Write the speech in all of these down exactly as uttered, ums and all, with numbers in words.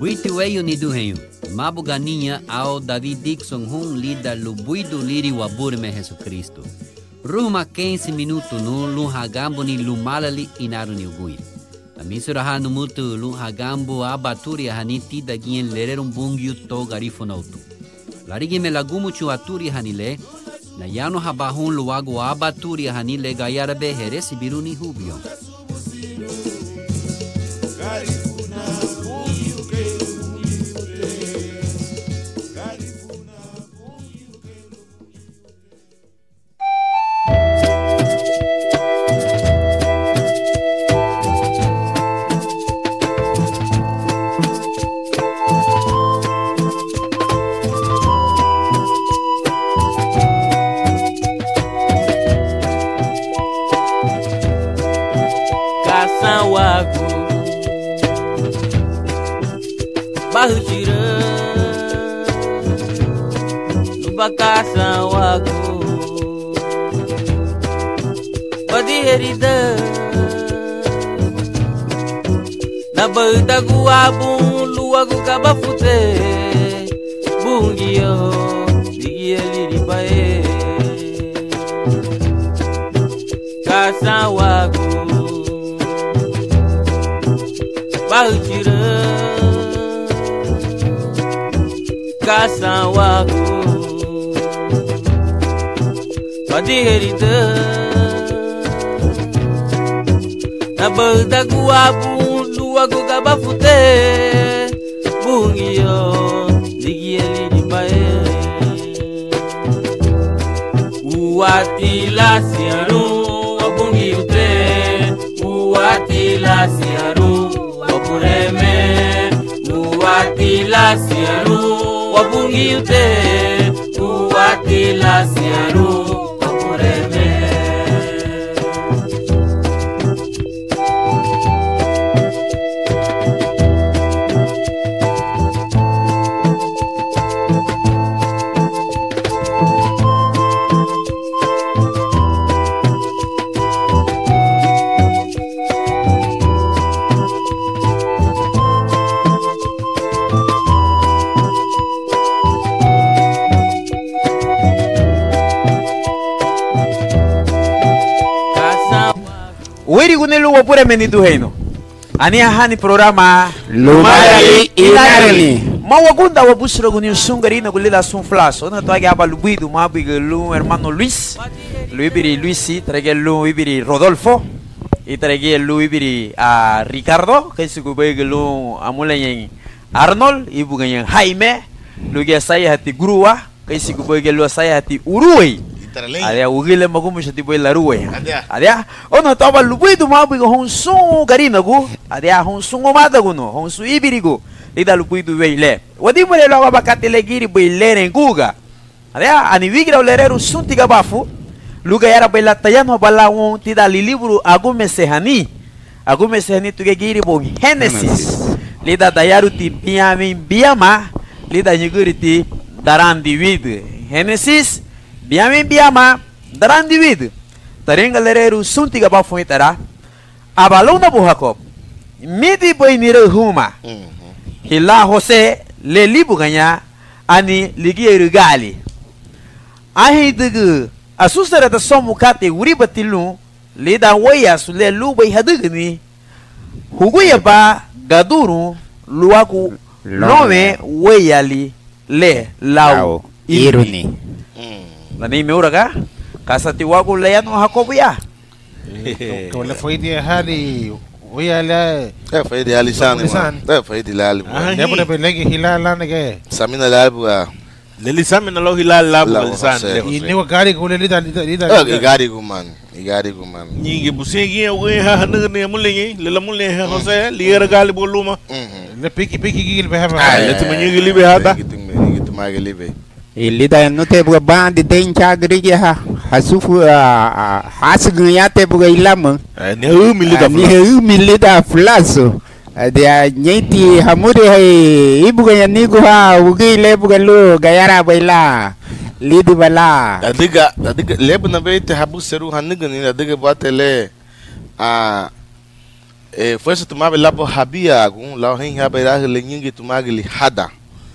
Buitu eyo ni duhenyo. Mabu ganinha ao David Dixon hun lida lubuidu liri wabure me Jesus Cristo. Ruma quinze minutos no lun hagambo ni lumalali inaru ni ugui. A misura hanu mutu lun hagambo abaturi hani tida gien lererum bungyu to garifo nautu. Larigi me lagumu chu aturi hanile. Na yano habahun luago abaturi hanile gayara be heresi biruni hubio. Casa wago Badi herida Na bauta guabu luago kabafute Bungio Digi eliripae Casa wago Bahujira Casa wago Badi herida Na bauta guabu luago kabafute Bungio Digi eliripae Uati la siaru Wabungi ute Uati la siaru Wapureme Uati la siaru Wabungi ute Uati la siaru Wiri kunelu wapure menidu heino. Ani ahani programa Lumalali Inarali. Ma wagunda wabusro guni sungarina gulida sunflaso. Na toage aba lubidu mabiga lu hermano Luis. Luibiri Luisi, trage lu ibiri Rodolfo. Y trage lu ibiri a Ricardo, que se kubege lu amulen Arnold, ibu ganyan Jaime. Lugia saya hati Grua, que se kubege lu saya hati Uruguay. Adia ugile magumu shati boy laruwe. Adia ono tava lubidu mabigo honsu garina gu. Adia honsu ngomada guno, honsu ibirigo. Ida lubidu weile. Wadi mole lo abakate legiri boy lere nguga. Adia ani wigira lereru suntiga bafu. Luga yara boy latayano bala won tida liburu agume sehani. Agume sehani tuge giri boy Genesis. Lida dayaru ti biamin biama. Lida nyuguri ti darandi wid. Genesis Biamin biama daran divid tarenga lereru suntiga bafo itara abalona bu Jacob midi boy nire huma hila Jose le libu ganya ani ligi rugali ahi dugu asusara ta somu kate wuri batilu lida waya sule lu boy hadugni huguya ba gaduru luaku nome wayali le lao iruni Nani meura ka? Kasati wago leyan o Jacob ya. Kau foi dia hari, oya la. Eh foi dia lisan. Eh foi dia lali. Dia pun dapat lagi hilal lah nege. Samina lali buah. Leli samina lo hilal lah buah lisan. Ini wa gari kau leli tadi tadi. Eh gari kuman, gari kuman. Nyingi busengi oge ha nege mulai, lela mulai ha Jose liar gali boluma. Le piki piki gil behava. Ah, le tu menyingi libe hata. Gitu gitu magi libe. Ilida no te buga bandi den chagri ha hasufu hasgnya te buga ilama ne hu milida ne hu milida flaso dia nyeti hamude hai ibuga yanigo ha ugi le buga lu gayara baila lidi bala adiga adiga lebe na bete habu seru haniga ni adiga batele a eh foi se tomava lá por habia algum lá em haberá lenhingue tomava ele hada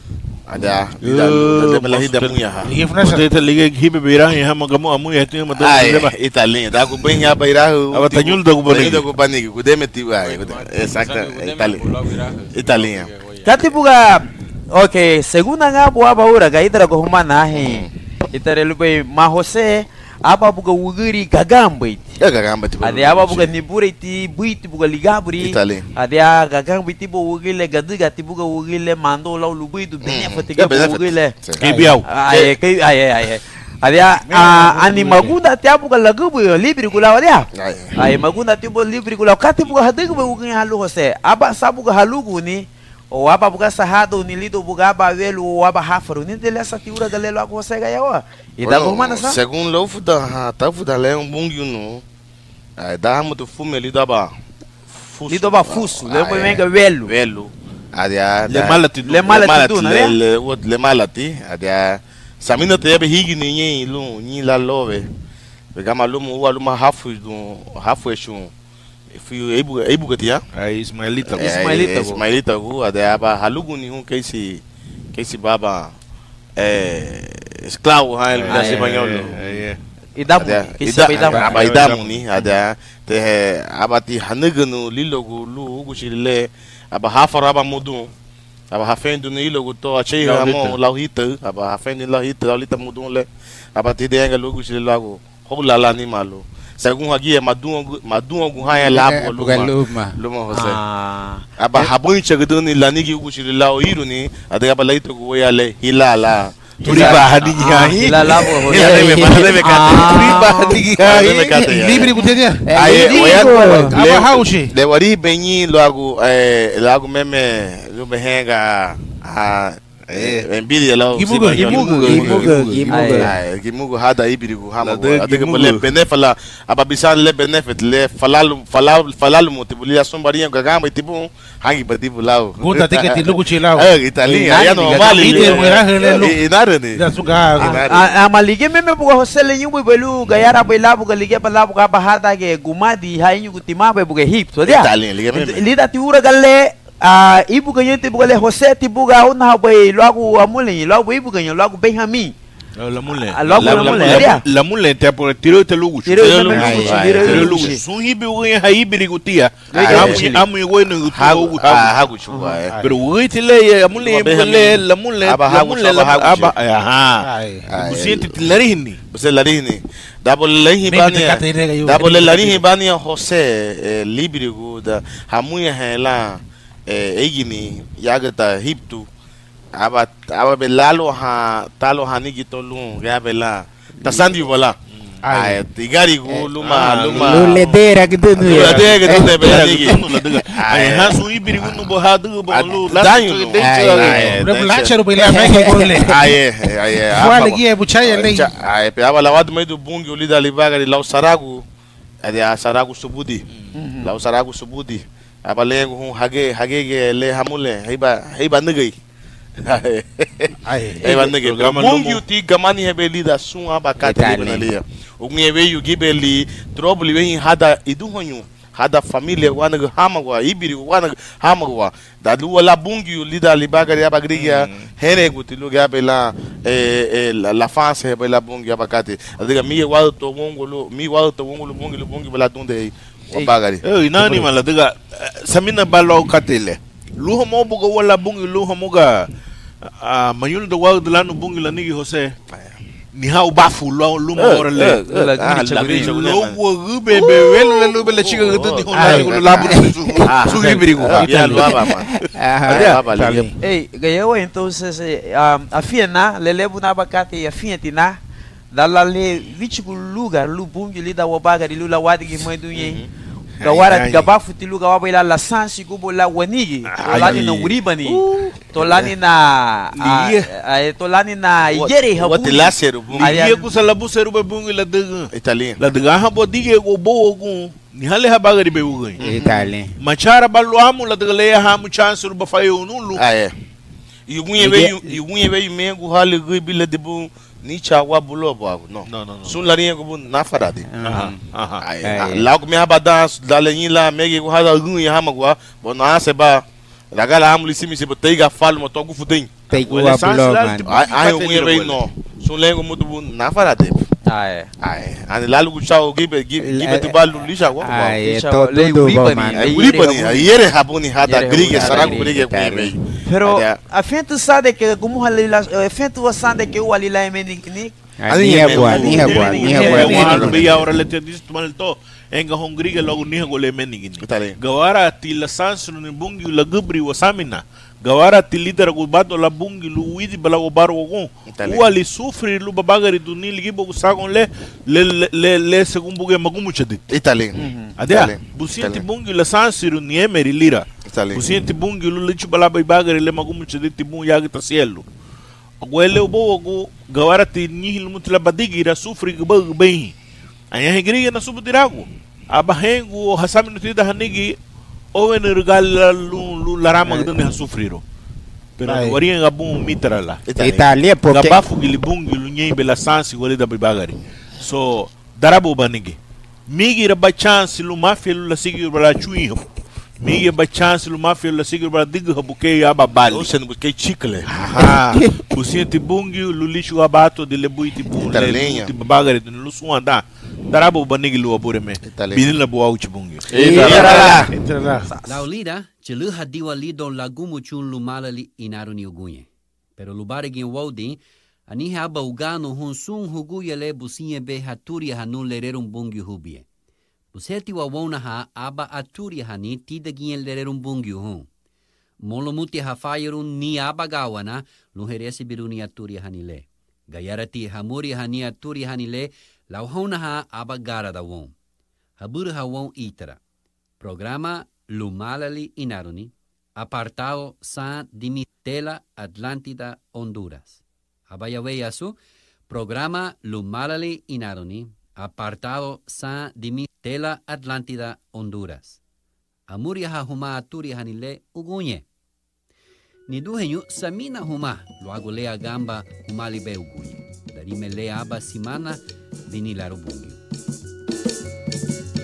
ada da da hida munha ha E fnasa. Você tá ligado que hibe beirang ya hama kamu amu ya tinha mata ai lema. Italien da ko ben haberá Aba tanyul da ko banigi. da ko banigi ko demeti wa exacta Italien Italien Kati buga okay, segunda nga bu aba ura ga idra ko humana he. Itare lube ma Jose aba buga wugiri gagambe. ya gagamba tipo Ade aba buga nibure ti buiti buga ligabri. Itali. Ade a gagambe ti bo wugile gadiga ti buga wugile mando law lubu du benya fatiga wugile. Que biau. Ai kai ai ai. Ade a ani magunda ti abuga lagubu libri kula ade. Ai magunda ti bo libri kula kati buga hadiga bo wugin halu Jose. Aba sabuga halugu ni o aba buga sahado ni lido buga aba velo o aba hafaru ni dele essa tiura galelo ago você ganha ó e dá por mana sa segundo lo fuda tá fuda le um bungu no ai dá muito fume ali daba lido aba fuso le foi mega velo velo adia Le malati. le malati tu le né le what le malati adia samina te be higi ni nyi lu nyi la love be gama lu mu wa lu ma hafu do hafu eshu fui ebu ebu gatia Aí Ismaelita. Ismailita, go. Ismailita go adia ba halugu ni um keisi keisi baba eh esclavo ha ele da espanhol É, e dá que se vai dar aba idamu ni ada te abati hanegano lilogo lu gushile aba hafara aba mudu aba hafendo ni logo to achei ramo lauhita aba hafendo lauhita laulita mudu le aba te denga logo gushile lago holala ni malo segundo aqui é madungo madungo haya labo Buga luma luma. luma você ah aba habun chegado ni lanigi gushile lao iru ni ada aba laito go yale hilala Turiba hadigi aí. la labo Ya debe mana debe kate Turiba hadigi debe aí. kate ya. Livre com tedia. Aí, oya Aba haushi. le wari benyi lago eh lago meme lo behenga a eh envidia lao Gimugo, gimugo Gimugo, gimugo. ai gimugo hada ibirigo hamo de adega gimugo. le benefala ababisan le benefit le falalu falalu falalu motibulia sombaria gagamba tipo hangi batibu lao Gunta teke ti lugu chilao. eh italia ya normal Ide mwera hele lu. inare Da ni suga. a a malige meme buga Jose le yubu belu gayara bela buga lige bela buga bahada ge gumadi hainyu gutima buga hip so dia Italian, liga meme. lida tiura galle a ibu ganyo te buga le Jose ti buga una boy logo amule logo ibu ganyo logo Benjamin La mule. Ah, logo la mule, dia. La mule te por tiro te lugu. Tiro te lugu, Tiro te lugu. Sun hibi uwe ha hibi gutia. Amu amu uwe no hagu gutu. ah hagu chua eh Pero uwe tile ya mule mule la mule Aba la hagu, mule aba la hagu, aba. che. Aha. Ai. Kusiente tilari hini. você larini double lehi Maybe the cat bania area you- double larini bania Jose librigo da hamuya hela eh egini yagata hiptu aba aba belalo ha talo hanigi tolun gabela tasandi wala ai tigari go luma luma Luledera gitu nu Lula ya. dega tu de belagi Ai ha su ibiri gunu bo hadu bo lu. danho Bre lanchero bela meke gorle. ai ai Fala guia buchaya lei. ai pe aba lawad meio do bungi ulida livaga de lau saragu ade a saragu subudi lau saragu subudi aba lengo hun hage hage le hamule heiba heiba ngai Ai. heiba ngai programa bungi lumo. uti gamani hebeli da sun abakate Itali. benalia o ngebe yu gibeli trouble wen hada iduhonyu hada família wana hamagwa ibiri wana hamagwa da luwa bungi ulida libaga de abagriga here gutilu gabela eh la la face hebela bungi abakate adiga mi wado to wongolo mi wado to wongolo bungi lu bungi bela tunde bagari Eh nani mala daga samina balo katele. Luho mo buga wala bungi luho moga. Ah mayun do wa de lanu bungi la nigi Jose. Ni ha ubafu lo lumo ora le. Lo wo gube be welu le lube le chiga gutu ni hona ko la bu su su ibirigo. ya lo aba man Ajá. aba le ei ganhou entonces a a fiena le levo na abacate a fientina dalla le vitico lugar lu bungi li da wabaga di lula wadi gi mãe do yen da wara gabafu ti lugar waba ila la sansi gubo la wanigi to lani na uribani to lani na a to lani na yere habu what lasero bungi Ye ku sala bu seru be bungi la daga. italiano La daga ha bo dige go bo go ni hale ha bagari be ugai. Itali. Machara ballo amu la daga le ha mu chance ru ba fayo nu lu. ah é e o gunhe veio e o gunhe veio mengo hale gibila de bu ni cha wa bulo bo no No, no, no. sun la rinha ko na farade Aha, aha. ai la ko me abada da le la megi ko hada gun ya hama gwa bo na se ba ragala amuli simi se boteiga falo mo to ku fudin Tem que Olha, o abulo, Santos, mano. ai ai o Bater ngue ele, no sun lengo mutu bu na farade Ai. ai ani la lu chao gibe gibe gibe tu balu lisha wa Ai, Isha, to le tudo uriba bom, ni, mano. ai, uri pani Yere yere habuni hada Yere grige habuni saragu hada grige grige, ku be Pero Ada. a fento sabe que como halila a fento sabe que o alila é menik Ni é boa, ni é boa, ni é boa. Eh, ni wahal é boa. be ya ora le te dis tumal to enga hongriga logo ni gole menigini Itali. gawara ti la sansu ni bungi la gubri wa samina gawara ti lidera go bato la bungi lu widi bala go baro go Itali. wali sufri lu babagari du ni ligi bo sagon le le le- le le segum buge magumu chedit Itali. adea Itali. businti Itali. bungi la sansu ni emeri lira Itali. businti bungi lu lichi bala babagari le magumu chedit ti bun yagi ta cielo agwele bo go gawara ti ni mutla badigira sufri gba bem anya higriga na subu dirago aba hengu hasami no tida hanigi owen regal lu lu larama gdane ha sufriro pero Ai. wari nga bum mitra la Itali. Itália, porque gabafu gilibungi lu nyei bela sansi wali da bibagari so darabo banigi migi raba chance lu mafia lu la sigi bala chui migi ba chance lu mafia lu la sigi bala dig habuke aba bali Ocean busquei chicle. ah businti bungi lu lishu abato de lebuiti bun Itali. le ti babagari de lu suanda darabo banigi lu abure me Itali. bidin la bo auchi bungi Entra lá. Laulida, chelu hadiwa lido lagumu chun lumalali inaru ni ugunye. Pero lubare gin wodi, ani haba ugano hun sun huguye le businye be haturi hanun lererun bungi hubie. Buseti wa wona ha aba aturi hani tida gin lererun bungi hun. Molomuti hafayerun ni aba gawana, luheresi biruni aturi hani le. Gayarati hamuri hani aturi hani le, lauhona ha aba gara da won. Habur ha won itara. Programa Lumalali Inaruni, apartado San Dimitela, Atlántida, Honduras. Abayaweyasu, programa Lumalali Inaruni, apartado San Dimitela, Atlántida, Honduras. Amuria huma aturi hanile ugunye. Niduhenyu samina huma, luago lea gamba humalibe ugunye. Darime lea aba simana, vinilaru bungyu.